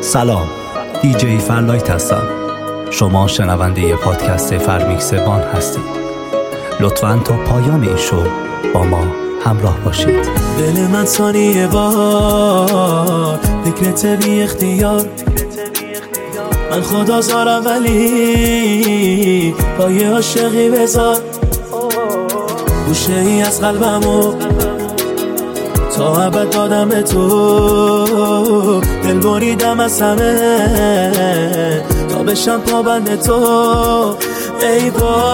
سلام، دیجی فرلایت هستم. شما شنونده پادکست فرمیکس بان هستید. لطفاً تا پایان این شو با ما همراه باشید. دل من ثانیه بار فکرت بی اختیار، من خدا زارم ولی پای عاشقی بذار. گوشه ای از قلبمو تا ابد دادم به تو، دل بریدم از همه تا بشم پابند تو. ای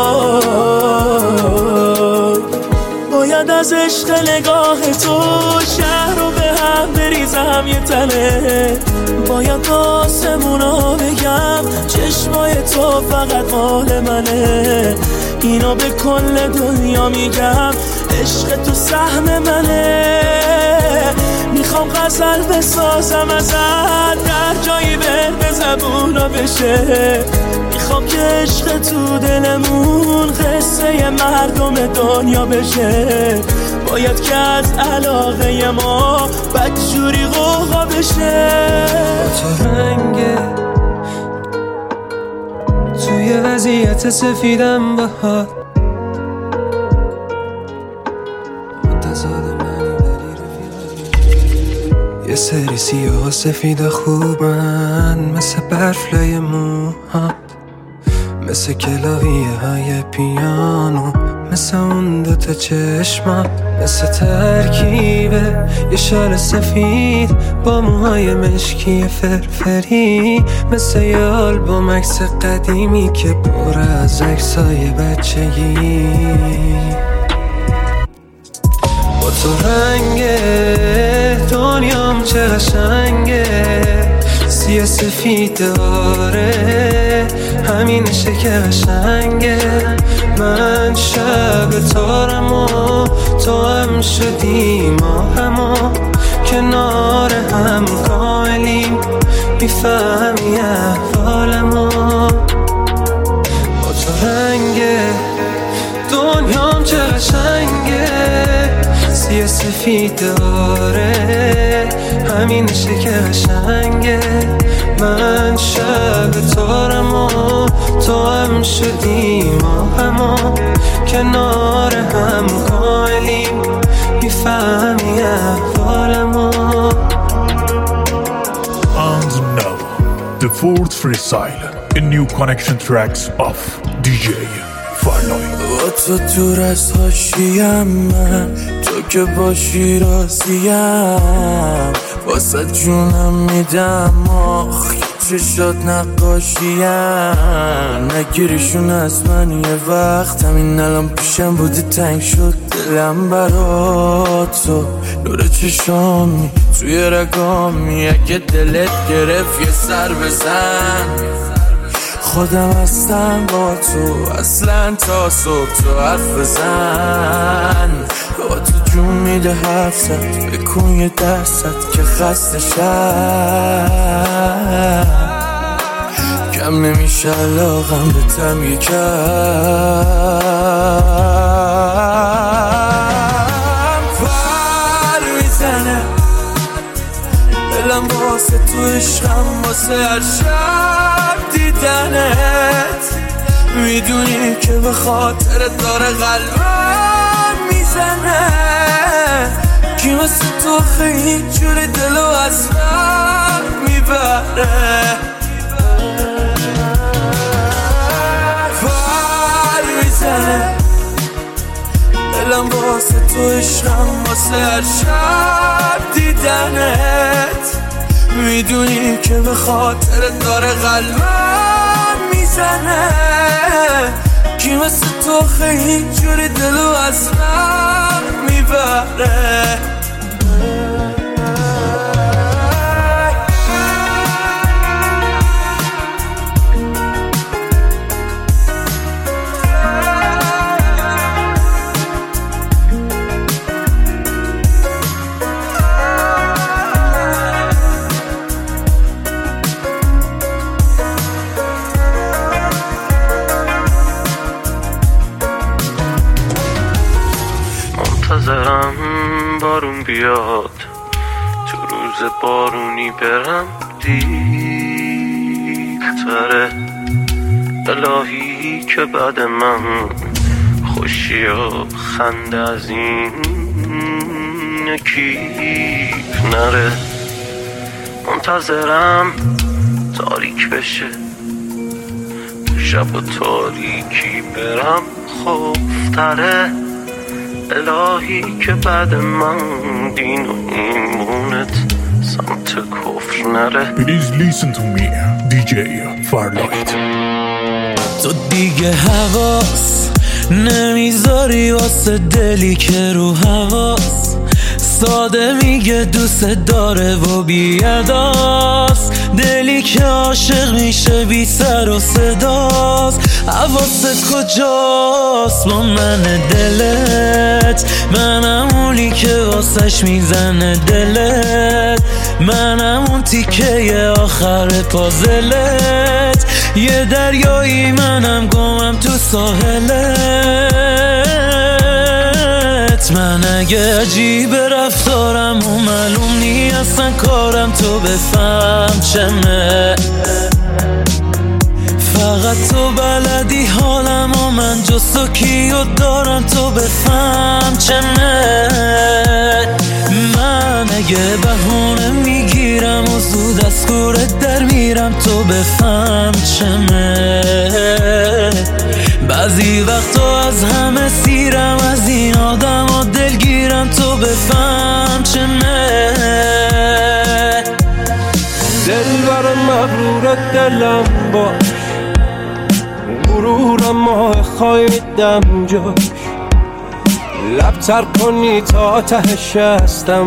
وای، باید از عشق نگاه تو شهر رو به هم بریزم یه تله. باید آسمونا بگم چشمای تو فقط مال منه. اینو به کل دنیا میگم، عشق تو سهم منه. میخوام غزل بسازم ازت، در جایی به زبونا بشه. میخوام که عشق تو دلمون قصه مردم دنیا بشه. باید که از علاقه ما بدجوری غوغا بشه. با تو رنگه توی وضعیت سفیدم بهار، یه سری سیاه و سفید خوبن، مثل برف لای موها، مثل کلاویه های پیانو، مثل اون دوتا چشمم، مثل ترکیبه یه شال سفید با موهای مشکی فرفری، مثل یه آلبوم عکس قدیمی که پر از عکسای بچگی. با تو رنگه دنیام چه قشنگه، سیاه سفید داره همینشه که قشنگه. من شب تارم و تو هم شدی ما همو، کنار هم کاملیم میفهمی احوالمو. با تو رنگه دنیام چه قشنگه، سیاه سفید داره همینشه که قشنگه. من شب تارم و تو هم شدی ما همو، کنار هم کاملیم میفهمی احوالمو. And now, the fourth freestyle in new connection tracks of DJ Farlight. با تو دور از حاشیم من، تو که باشی راضیم. واسه جونم میدم آخ چشات نقاشیم. نگیریشون از من یه وقت، همین الان پیشم بودی تنگ شد دلم برا تو. نور چشامی توی رگامی، اگه دلت گرفت یه سر بزن. خودم هستم با تو اصلا تا صبح، تو حرف بزن. با تو جون میده حرف زد، بکن یه دست که خسته شد. کم نمیشه علاقم به تم یکم. پر میزنه دلم واسه تو عشقم، واسه هر شب دیدنت. میدونی که به خاطر داره قلبم میزنه. کی واسه تو خیلی جوری دلو از من میبره. پر میزنه دلم واسه تو عشقم، واسه هر شب دیدنت. میدونی که به خاطر داره قلبم میزنه. کی واسه تو خیلی جوری دلو از من میبره. منتظرم بارون بیاد، تو روز بارونی برم دید. تره. الهی که بعد من خوشی و خنده از این کیف نره. منتظرم تاریک بشه، شب و تاریکی برم خوفتره. الهی که بعد من دین و ایمونت سمت کفر نره. Please listen to me, DJ Farlight. تو دیگه حواس نمیذاری واسه دلی که رو حواس ساده میگه دوست داره و بیاداست. دلی که عاشق میشه بی سر و صداست. حواست کجاست با من دلت؟ منم اونی که واسش میزنه دلت. منم اون تیکه آخر پازلت. یه دریایی منم گمم تو ساحلت. من اگه عجیب رفتارم و معلوم نی اصلا کارم تو بفهم چمه. فقط تو بلدی حالم و من جز تو کیو دارم تو بفهم چمه. من اگه بهونه میگیرم و زود از کورت در میرم تو بفهم چمه. بعضی وقتا از همه سیرم از این آدم و دلگیرم تو بفهم چمه. دلبر مغرور دلم باش، غرورم ماه خواهیدم جاش. لبتر کنی تا تهش هستم،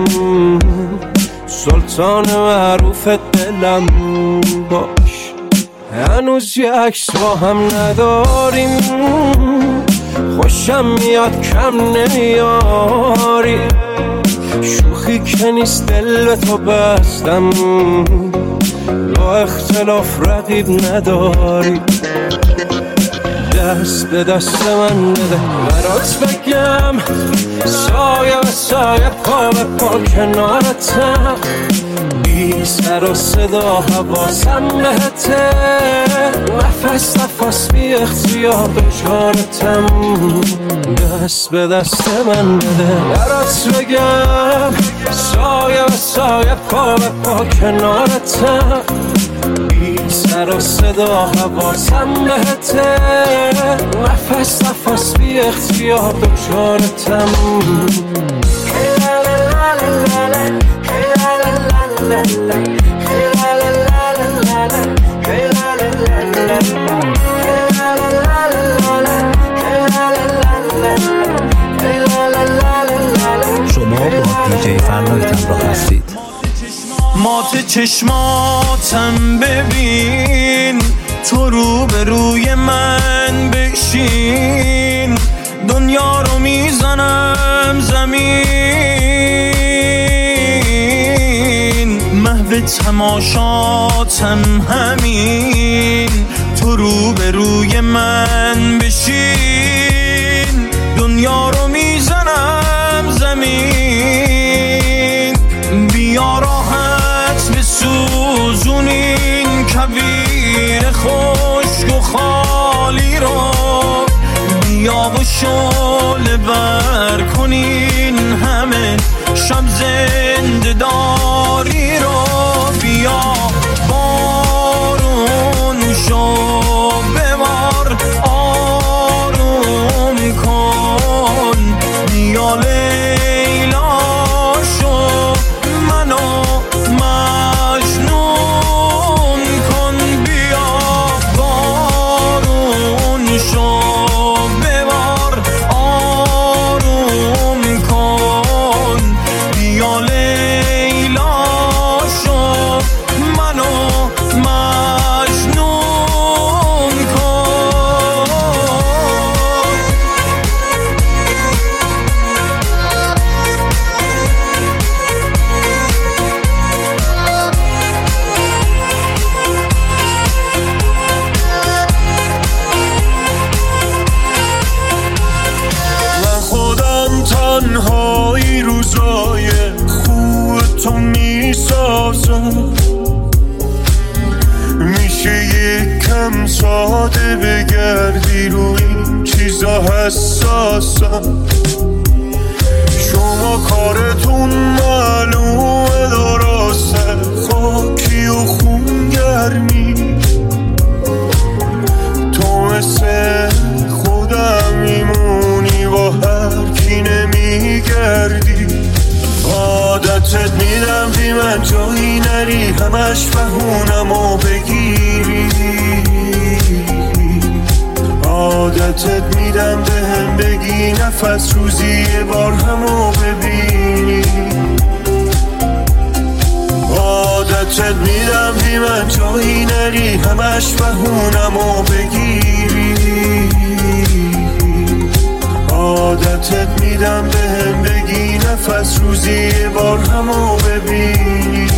سلطان معروف دلم باش. هنوز یه عکس با هم نداریم، خوشم میاد کم نمیاری. شوخی که نیست دل به تو بستم، با اختلاف رقیب نداری. دست به دست من بده برات بگم، سایه به سایه پا به پا کنارتم. بی سر و صدا حواسم بهته، نفس نفس بی اختیار دچارتم. دست به دست من بده برات بگم، سایه به سایه پا به پا کنارتم. بی سر و صدا حواسم بهته، نفس نفس بی اختیار دچارتم. شما با دیجی فرلایت همراه هستید. مات چشماتم ببین، تو رو به روی من بشین. دنیا رو میزنم زمین، محو تماشاتم همین. تو رو به روی من بشین، دنیا رو میزنم زمین. بیا راحت بسوزون این کویر خشک و خالی رو. بیا و شعله بر کنین همه شب زنده داری رو. بیا بارون شو ببار آروم کن. بیا لیلا شو منو مجنون کن. بیا بارون شو ببار آروم کن. بیا لیلا شو منو مجنون کن. من خودم تنهایی روزای خوب تو میسازم. که یک کم ساده بگردی رو این چیزا حساسم. شما کارتون معلومه درسته، خاکی و خونگرمی. تو مثل خودم میمونی با هر کی نمیگردی. عادتت میدم بی من جایی نری، همش بهونمو بگیری. عادتت میدم بهم بگی نفس روزی یه بار همو ببینی. عادتت میدم بی من جایی نری، همش بهونمو بگیری. عادتت میدم بهم بگی نفس روزی یه بار همو ببینی.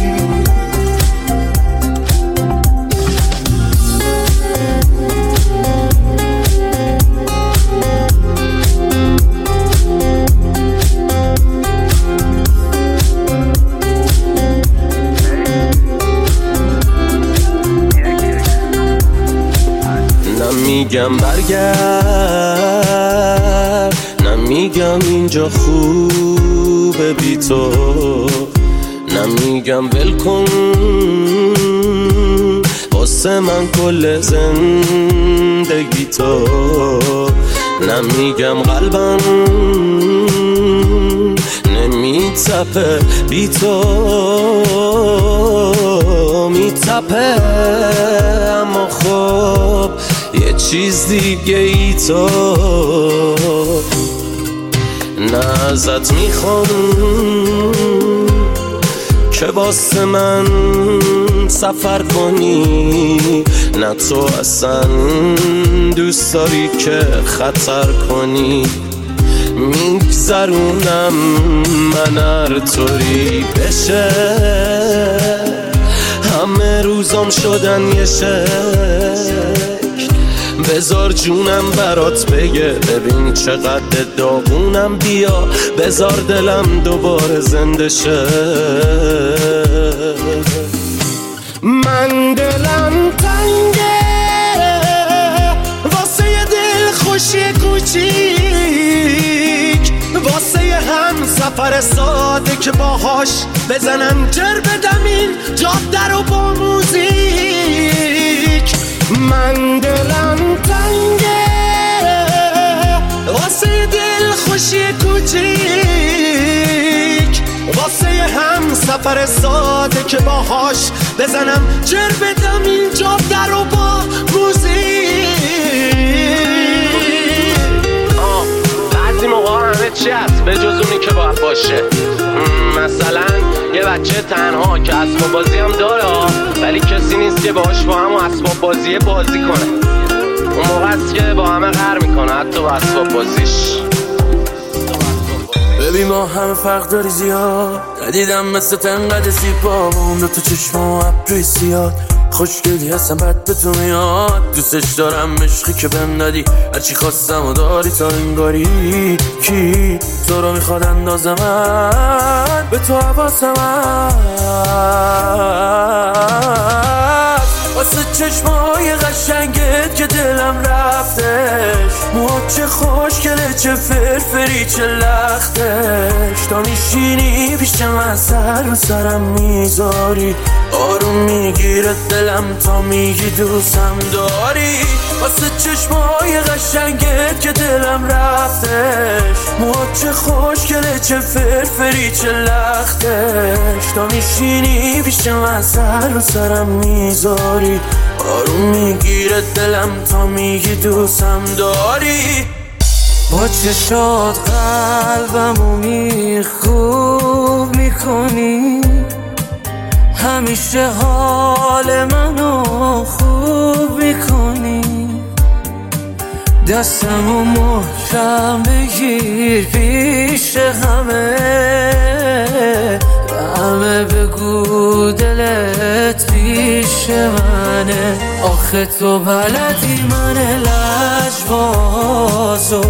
نمیگم برگرد، نمیگم اینجا خوبه بی تو، نمیگم ول کن واسه من کل زندگی تو، نمیگم قلبم نمیتپه بی تو، میتپه اما خب یه چیز دیگه ای تو. نه ازت میخوام که واسه من سفر کنی، نه تو اصلا دوست داری که خطر کنی. میگذرونم من هر طوری بشه، همه روزام شدن یه شکل. بذار جونم برات بگه ببین چقدر داغونم، بیا بذار دلم دوباره زنده شه. من دلم تنگه واسه یه دل خوشی کوچیک، واسه یه هم سفر ساده که باهاش بزنم جر بدم این جاده رو با موزیک. من دلم تنگه واسه یه دل خوشی کوچیک، واسه یه هم سفر ساده که باهاش بزنم جر بدم این جاده رو با موزیک. بعضی موقع همه چی هست به جز اونی که باید باشه. مثلا یه بچه تنها که اسباب بازی هم داره ولی کسی نیست که باهاش با هم اسباب بازی کنه. اون موقع است که با همه قهر میکنه حتی با اسباب بازیش. ببین ما همه فرق داری زیاد، ندیدم مثل تنقد زیبا با اون دوتا چشم و ابروی سیاد. خوشگلی هستم بد به تو میاد، دوستش دارم عشقی که بهم دادی، هرچی خواستم و داری تا انگاری. کی تو رو میخواد اندازه من به تو حواسم هست، واسه چشمای قشنگت که دلم رفتش. موهات چه خوشگله چه فرفری چه لختش، تا میشینی پیش من سر رو سرم میذاری، آروم میگیره دلم تا میگی دوستم داری. واسه چشمای قشنگت که دلم رفتش، موهات چه خوشگله چه فرفری چه لختش، تا میشینی پیش من سر رو سرم میذاری، آروم میگیره دلم تا میگی دوستم داری. با چشات قلبمو خوب میکنی، همیشه حال منو خوب میکنی. دستمو محکم بگیر پیش همه بگو دلت پیش منه. آخه تو بلدی من لجبازو،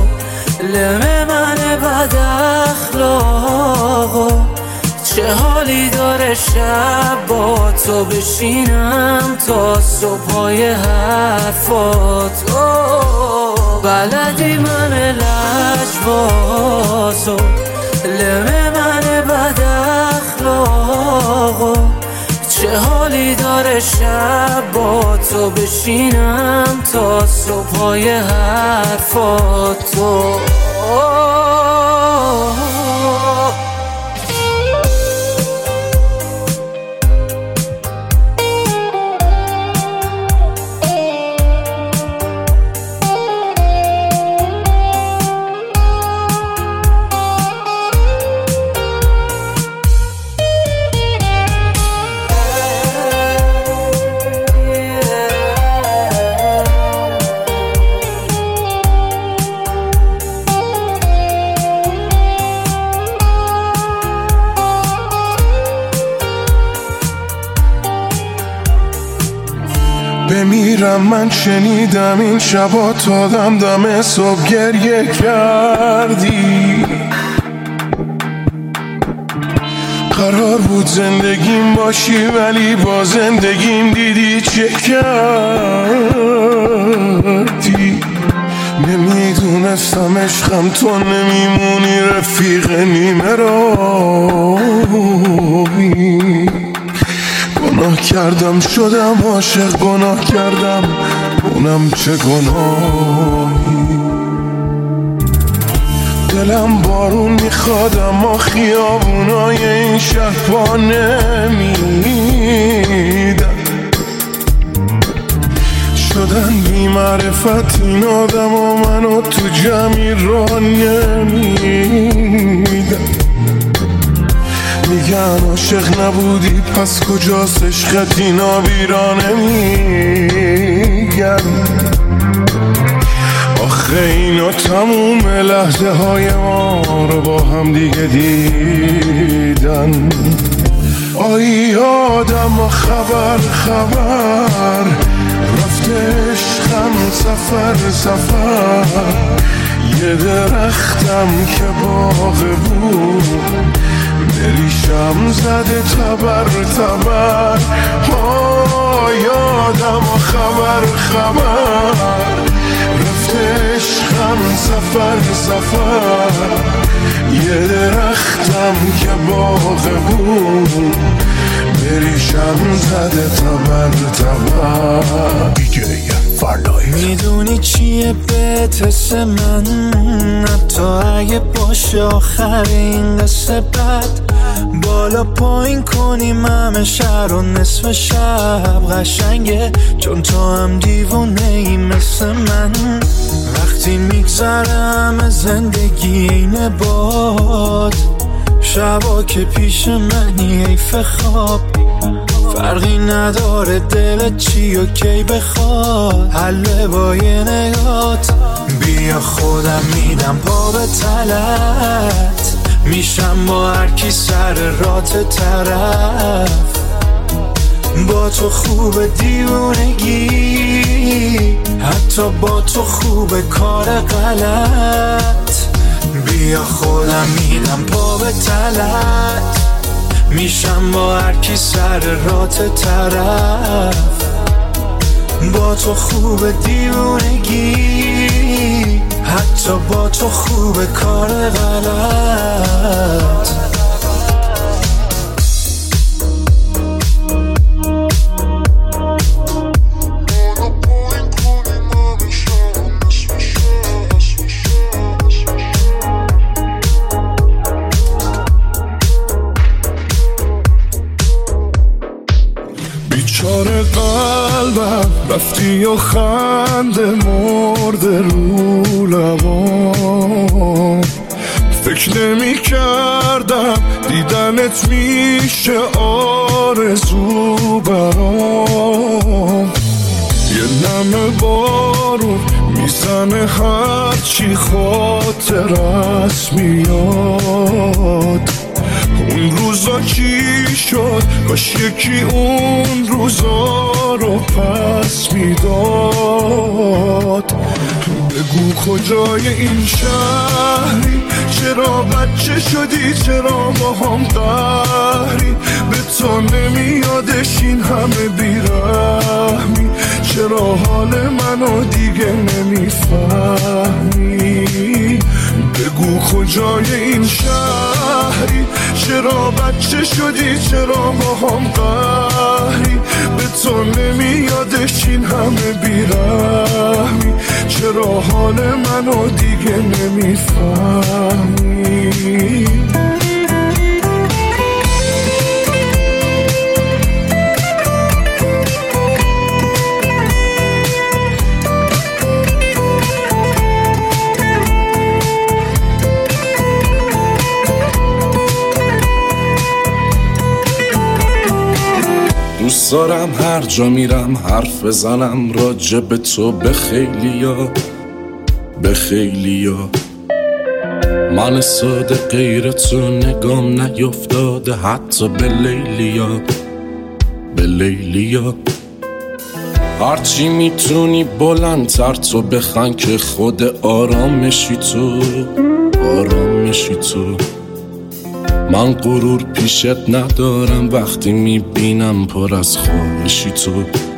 لمه من بد اخلاقو، چه حالی داره داره شب با تو بشینم تا صبحای حرفات. بلدی من لجبازو، لمه من بد اخلاقو، چه حالی داره شب با تو بشینم تا صبحای حرفاتو. بمیرم من شنیدم این شبا تا دم صبح گریه کردی. قرار بود زندگیم باشی ولی با زندگیم دیدی چه کردی. نمیدونستم عشقم تو نمیمونی رفیق نیمه راهی. گناه کردم شدم عاشق، گناه کردم اونم چه گناهی. دلم بارون میخواد اما خیابونای این شهر پا نمیدن. شدن بی معرفت این آدم و منو تو جمعی را نمیدن. میگن عاشق نبودی پس کجاست عشقت، اینا بیرا نمیگن. آخه اینا تموم لحظه های ما رو با هم دیگه دیدن. آی آدم و خبر رفته عشقم سفر. یه درختم که باغ بود دریشم زده تبر. یادم و خبر رفته عشقم سفر. یه درختم که باغ بود دریشم زده تبر. DJ فرلایت. میدونی چیه بهت حس من، حتی اگه باشه آخر این قصه بد. بالا پایین کنیم همه شهر و نصف شب قشنگه، چون تو هم دیوونه ای مثل من. وقتی میگذره همه زندگی اینه باد، شبا که پیش منی حیف خواب. فرقی نداره دلت چی و کی بخواد، حله با یه نگات. بیا خودم میدم پا به تلت، میشم با هر کی سر رات طرف. با تو خوب دیوونگی، حتی با تو خوب کار غلط. بیا خودم میدم پا به تلت، میشم با هر کی سر رات طرف. با تو خوب دیوونگی، حتی با تو خوب کار غلط. بیچاره قلبم رفتی و خنده مرده رو لبام. فکر نمی کردم دیدنت میشه آرزو برام. یه نم بارون میزنه هرچی خاطرت میاد. اون روزا چی شد؟ کاش یکی اون روزا رو پس میداد. بگو کجای این شهری، چرا بچه شدی، چرا با هم قهری. به تو نمیادش این همه بیرحمی؟ چرا حال منو دیگه نمیفهمی؟ بگو کجای این شهری؟ چرا بچه شدی؟ چرا با هم قهری؟ به تو نمیادش این همه بیرحمی؟ چرا حال منو دیگه نمیفهمی؟ دوست دارم هر جا میرم حرف بزنم راجع به تو به خیلیا، به خیلیا. من ساده غیر تو نگام نیفتاده حتی به لیلیا، به لیلیا. هرچی میتونی بلندتر تو بخن که خود آرامشی تو، آرامشی تو. من غرور پیشت ندارم وقتی میبینم پر از خواهشی تو.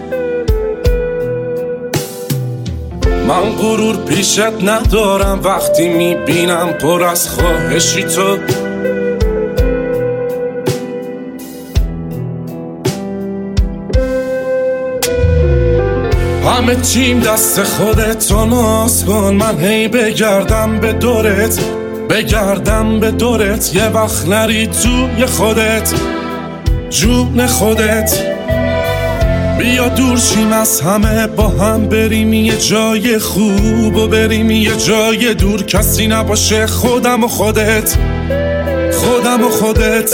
من غرور پیشت ندارم وقتی میبینم پر از خواهشی تو. همه چیم دست خودت و ناز کن، من هی بگردم به دورت، بگردم به دورت، یه وقت نری توی خودت، جون خودت. بیا دور شیم از همه، با هم بریم یه جای خوب و بریم یه جای دور، کسی نباشه خودم و خودت، خودم و خودت.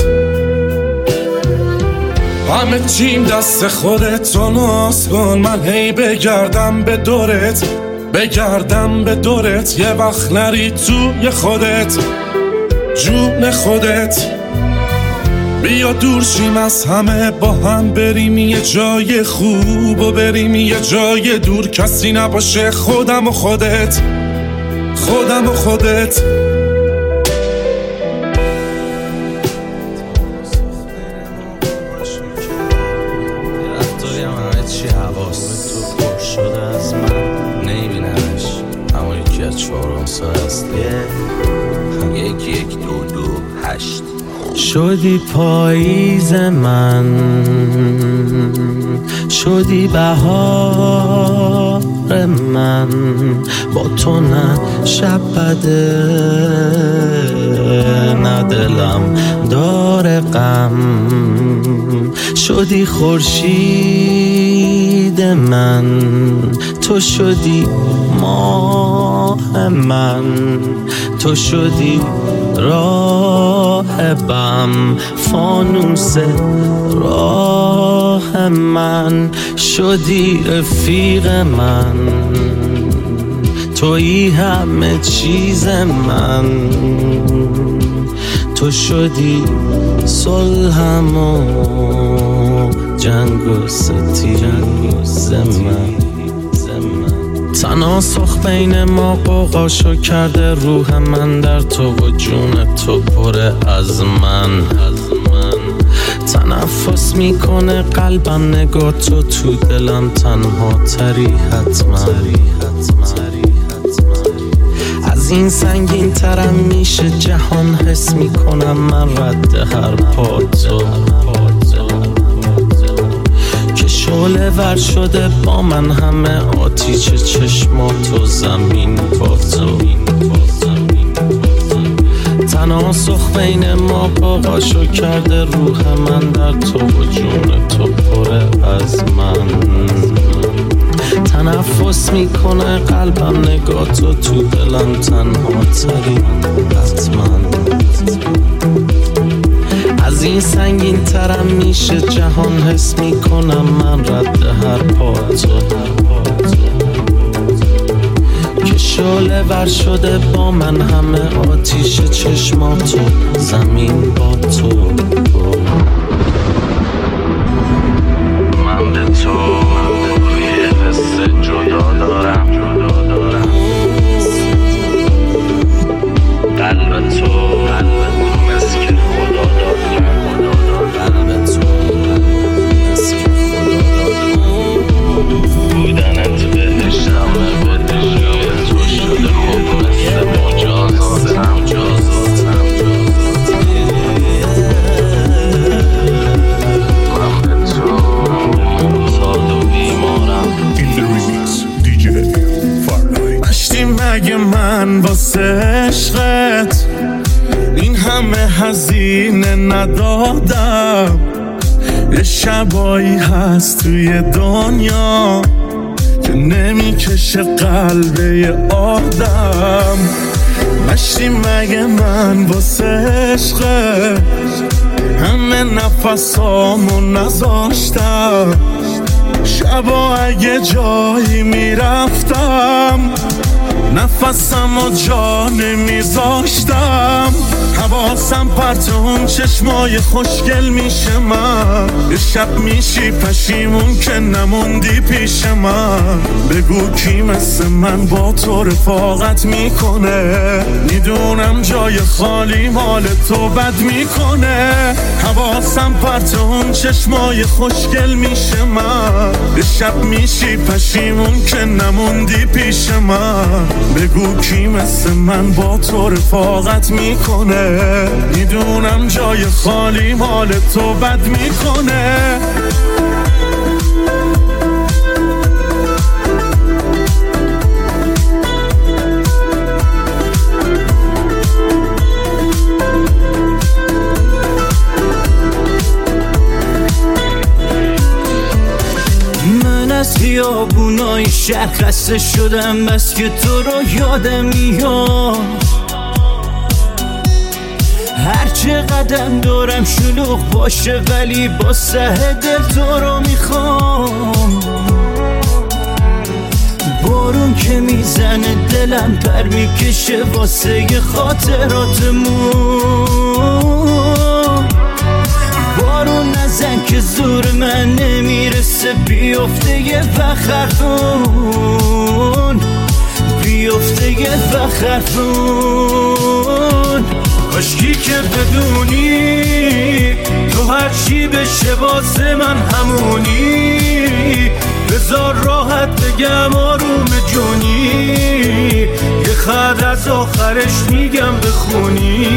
همه چیم دست خودت و ناز کن، من هی بگردم به دورت، بگردم به دورت، یه وقت نری توی خودت، جون خودت. بیا دور شیم از همه، با هم بریم یه جای خوب و بریم یه جای دور، کسی نباشه خودم و خودت، خودم و خودت. شدی پاییز من، شدی بهار من، با تو نه شب بده نه دلم داره غم. شدی خورشید من، تو شدی ماه من، تو شدی راهبم، فانوس راه من. شدی رفیق من، تویی همه چیز من، تو شدی صلحم و جنگ و ستیز من. تناسخ بین ما قوقاشو کرده روح من در تو و جون تو پره از من. تنفس میکنه قلبم نگاه تو دلم تنها تری حتما. از این سنگین ترم میشه جهان، حس میکنم من رد هر پا تو، که شعله ور شده با من همه آتیش چشمات و زمین با تو. تناسخ بین ما قاقاشو کرده روح من در تو و جون تو پره از من. تنفس میکنه قلبم نگاه تو دلم تنها تری حتما. از این سنگین ترم میشه جهان، حس میکنم من رد هر پا تو، که شعله ور شده با من همه آتیش چشماتو زمین با تو. من به تو یه حس جدا دارم، قلب تو مثل که خدا داد، قلب تو ندادم. یه شبایی هست توی دنیا که نمیکشه قلبه آدم. مشتی مگه من واسه عشقه همه نفسامو نذاشتم. شبا اگه جایی میرفتم نفسم و جا نمیذاشتم. حواسم پرت اون چشمای خوشگل میشه من. یه شب میشی پشیمون که نموندی پیش من. بگو کی مثل من با تو رفاقت میکنه. میدونم جای خالی مال تو بد میکنه. حواسم پرت اون چشمای خوشگل میشه من. یه شب میشی پشیمون که نموندی پیش من. بگو کی مثل من با تو رفاقت میکنه. میدونم جای خالی مال تو بد میکنه. من از خیابونای شهر خسته شدم بس که تو رو یادم میاد. هرچه قدم دارم شلوغ باشه ولی با سه دل تو رو میخوام. بارون که میزنه دلم پر میکشه واسه خاطراتمون. بارون نزن که زور من نمیرسه بیفته یه بخرفون. بیفته یه بخرفون. کاشکی که بدونی تو هر چی بشه واسه من همونی. بذار راحت بگم آروم جونی. یه خط از آخرش میگم بخونی.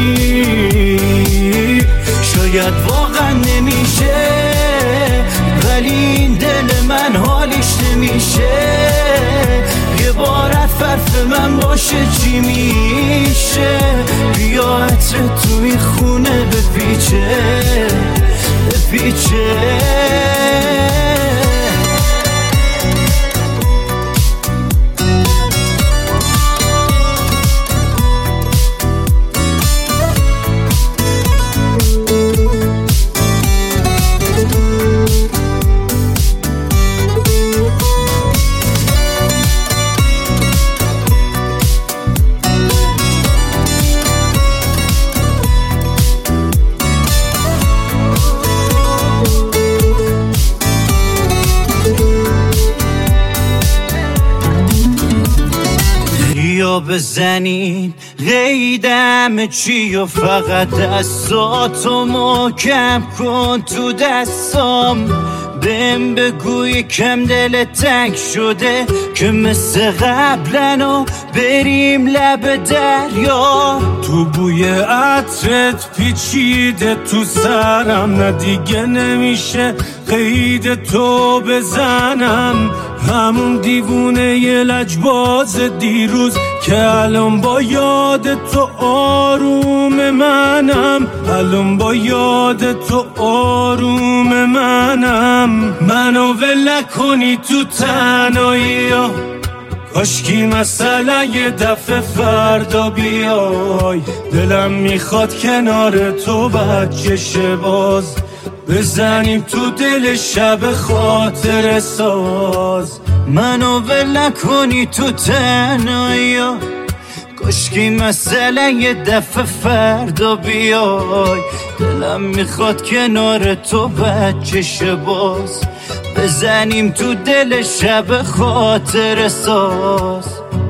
شاید واقعا نمیشه ولی این دل من حالیش نمیشه. یه بار حرف من باشه چی میشه. بیا عطر توی خونه بپیچه بپیچه. بزنین قیدم چی و فقط دستاتو محکم کن تو دستام. بهم بگوی کم دل تنگ شده که مثل قبلنو بریم لب دریا. تو بوی عطرت پیچیده تو سرم. نه دیگه نمیشه قید تو بزنم. همون دیوونه ی لجباز دیروز که الان با یاد تو آروم منم. الان با یاد تو آروم منم. منو ول کنی تو تنهایی ها. کاشکی مثلا یه دفعه فردا بیای. دلم میخواد کنار تو بچشه باز. بزنیم تو دل شب خاطر ساز. منو ول کنی تو تنهایی ها. کاشکی مثلا یه دفعه فردا بیای. دلم میخواد کنار تو بچشه باز. بزنیم تو دل شب خاطر ساز.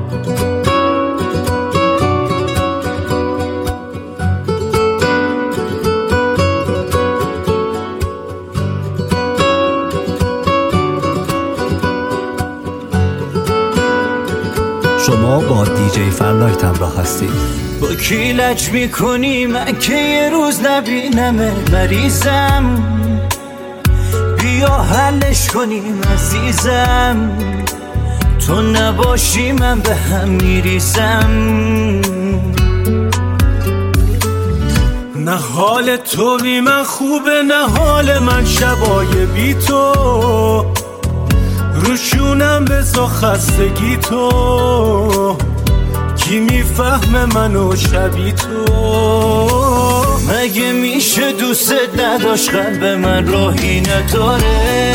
شما با دیجی فرلایت همراه هستید. با کی لج میکنی من که یه روز نبینمه. مریضم بیا حلش کنیم عزیزم. تو نباشی من به هم میریزم. نه حال تو بی من خوبه، نه حال من شبای بی تو، روشونم بزا خستگی تو، کی میفهمه منو شبی تو؟ مگه میشه دوست نداشت قلب من راهی نداره،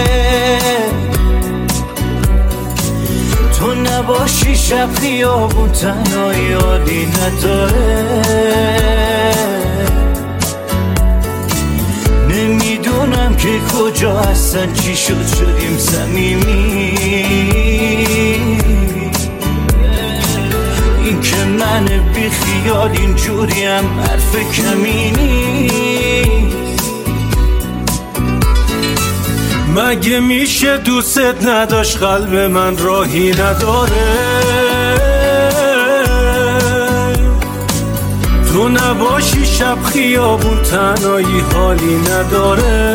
تو نباشی شب خیابون تنها یادی نداره، نمیدونم که کجا هستن چی شدیم صمیمی، این که من بی خیال اینجوریم حرف کمی نیست. مگه میشه دوست نداشت قلب من راهی نداره، تو نباشی شب خیابون تنهایی حالی نداره،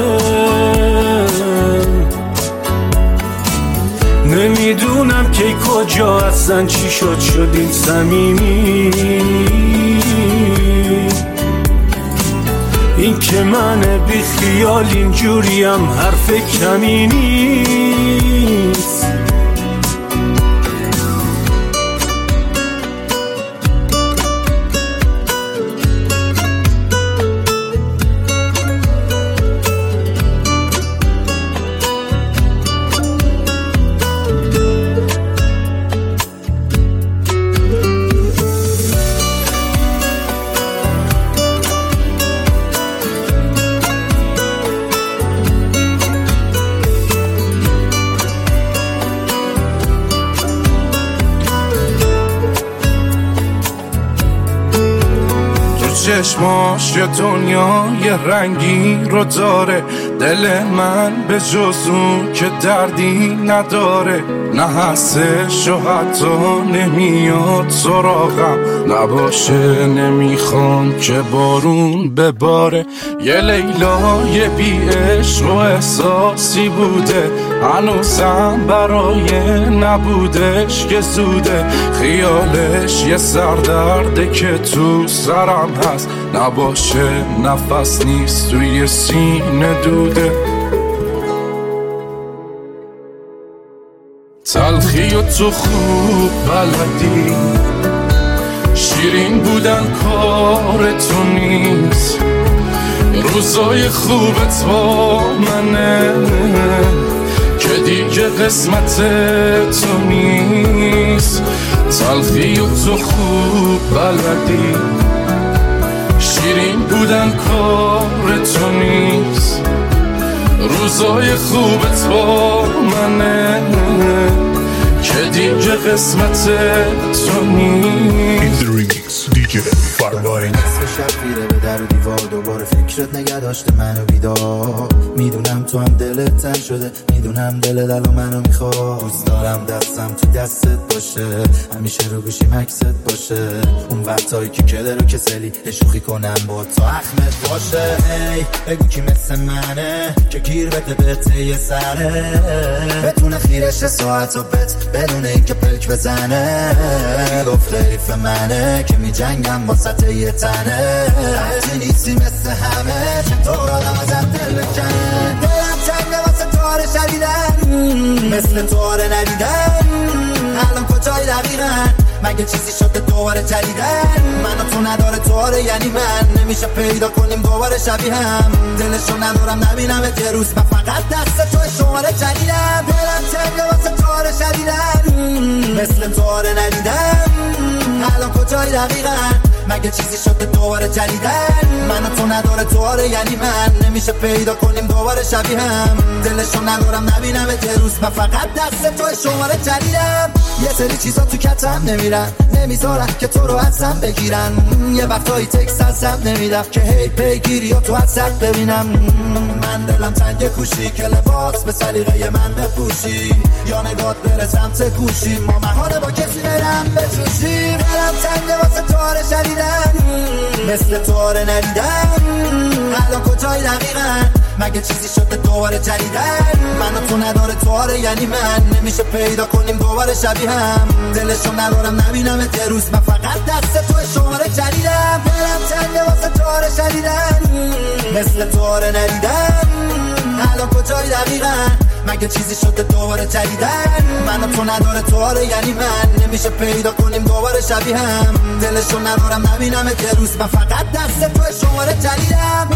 نمیدونم که کجا هستن چی شدیم صمیمی، این که من بی خیال اینجوریم حرف کمی نیست. چشماش یه دنیا یه رنگی رو داره، دل من به جز اون که دردی نداره، نه هستش و حتی نمیاد سراغم نباشه، نمیخوام که بارون بباره، یه لیلای بی عشق و احساسی بوده، هنوزم برای نبودش که زوده، خیالش یه سردرده که تو سرم هست، نباشه نفس نیست توی سینه دوده، تلخی و تو خوب بلدی، شیرین بودن کار تو نیست، روزای خوبت با منه که دیگه قسمت تو نیست، تلخی و تو خوب بلدی، شیرین بودن کار تو نیست، روزای خوبت با منه که دیگه قسمت تو نیست. DJ Farloy نصف شب خیره به در و دیوار، دوباره فکرت نگه داشته منو بیدار، میدونم تو هم دلت تن شده، میدونم دلت الان منو میخواد، دوست دارم دستم تو دستت باشه، همیشه رو گوشی مکست باشه، اون وقتایی که کده رو کسلی شوخی کنم با تو اخمت باشه، ای بگو کی مثل منه که گیر بده به یه سره، بتونه خیرش ساعت و بدون این که پلک بزنه، گفته حریف منه که می جنگم با سطح یه تنه، حتی نیستی مثل همه چطور آدم ازم دل بکنه، دلم تنگه واسه تواره شدیدن، مثل تواره ندیدن، الان کجای دقیقا مگه چیزی شده دوباره جدیدن، من و تو نداره تواره یعنی من، نمیشه پیدا کنیم دوباره شبیه هم، دلشو ندارم نبینمت یه روز، من فقط دست توی شماره جدیدم، دلم تنگه واسه تواره شدیدن، مثل تواره ندیدن، الان کجای دقیقا مگه چیزی شده دوباره جدیدن، من و تو نداره تواره یعنی من، نمیشه پیدا کنیم دوباره شبیه هم، دلشو ندارم نبینمت یه روز، من فقط دست توی شماره جدیدم، یه سری چیزا تو کتم نمیرن، نمیذارن که تو رو ازم بگیرن، یه وقتایی تکس ازم نمیدم که هی پیگیری یا تو ازت ببینم، من دلم تنگ کوشی که لباس به سلیقه من بپوشی، یا نگات بره سمت گوشی، ما محاله با کسی برم بجوشی، دلم تنگ واسه تواره شدیدن، مثل تواره ندیدن، الان کجای دقیقا مگه چیزی شده دوباره جدیدن منو تو نداره تو آره یعنی من نمیشه پیدا کنیم دوباره شبیه هم دلشو ندارم نبینم یه روز من فقط دست تو شماره جدیدم دلم چنده واسه تو آره شدیدن مثل تو آره ندیدن الان کجایی دقیقا مگه چیزی شده دوباره جدیدن منو تو نداره تو آره یعنی من نمیشه پیدا کنیم دوباره شبیه هم دلشو ندارم نبینم یه روز من فقط دست تو شماره جدیدم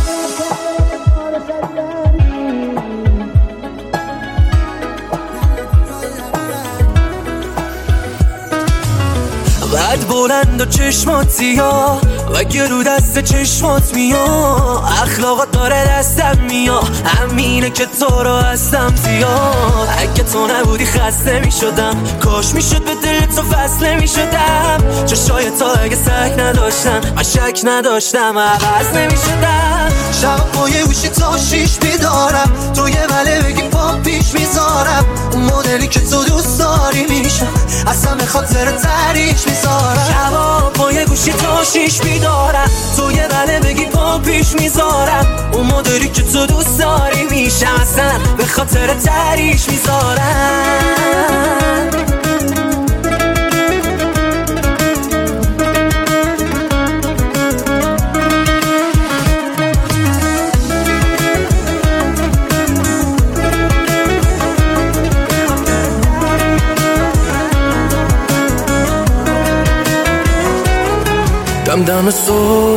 قد بلند و چشمات سیاه و گرو دست چشمات میاد اخلاقات داره دستم میاد همینه که تو رو هستم زیاد اگه تو نبودی خسته میشدم کاش میشد به دل تو فصله میشدم چشای تا اگه سک نداشتم من شک نداشتم عوض نمیشدم شب با یه گوشی تا 6 بیدارم تو یه وله بگی پا پیش میذارم اون مدلی که تو دوست داری میشم اصلا به خاطر تریش میذارم شبا با یه گوشی تا 6 بیدارم تو یه وله بگی پا پیش میذارم اون مدلی که تو دوست داری میشم اصلا به خاطر تریش میذارم دم دم صبح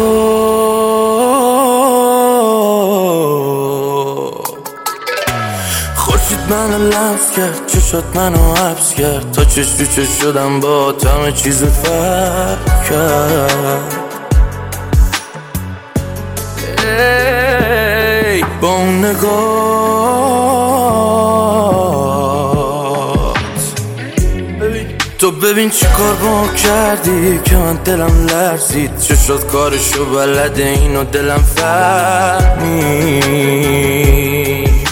خورشید منو لمس کرد چشات منو حبس کرد تا چش تو چش شدم با همه چیز فرق کرد با اون تو ببین چی کار با کردی که من دلم لرزید چشات کارشو بلده اینو دلم فهمید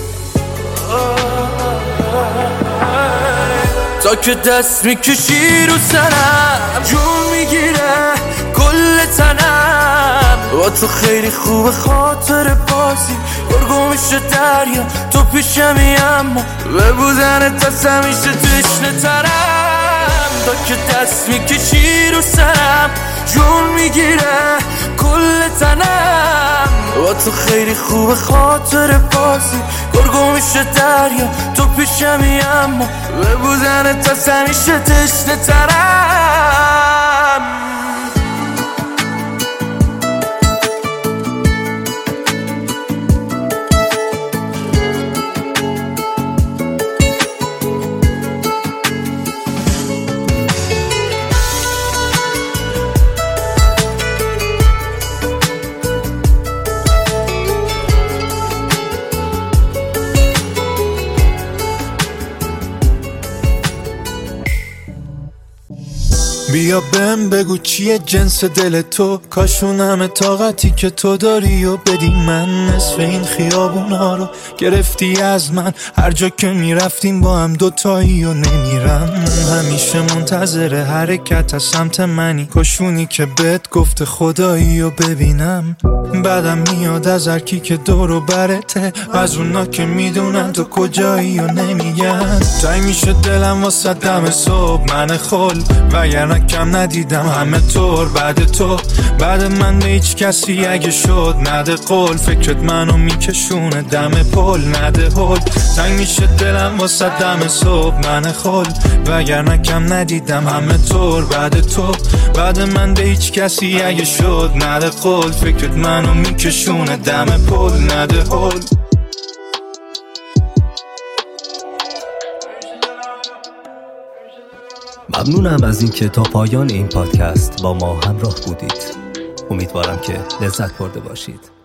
تا که دست میکشی رو سرم جون میگیره کل تنم با تو خیلی خوب خاطر بازی گرگو میشه دریا تو پیشمی اما به بودن تا همیشه تشنه ترم تا که دست میکشی رو سرم جون میگیره کل تنم با تو خیلی خوب خاطر بازی گرگو میشه دریا تو پیشمی اما به بودن تا همیشه تشنه ترم بیا بهم بگو چیه جنس دل تو کاشون همه طاقتی که تو داری و بدی من نصف این خیابونا رو گرفتی از من هر جا که میرفتیم با هم دوتایی و نمیرم همیشه منتظر حرکت از سمت منی کاشونی که بهت گفته خدایی و ببینم بعدم میاد از هر کی که دور و برته از اونا که میدونن تو کجایی و نمیگن تای میشه دلم واسه دم صبح من خل وگرنه کم ندیدم همه طور بعد تو بعد من به هیچ کسی اگه شد نده قول فکرت منو میکشونه دم پل نده هل تنگ میشه دلم واسه دم صبح من خل وگرنه کم ندیدم همه طور بعد تو بعد من به هیچ کسی اگه شد نده قول فکرت منو میکشونه دم پل نده هل ممنونم از اینکه تا پایان این پادکست با ما همراه بودید. امیدوارم که لذت برده باشید.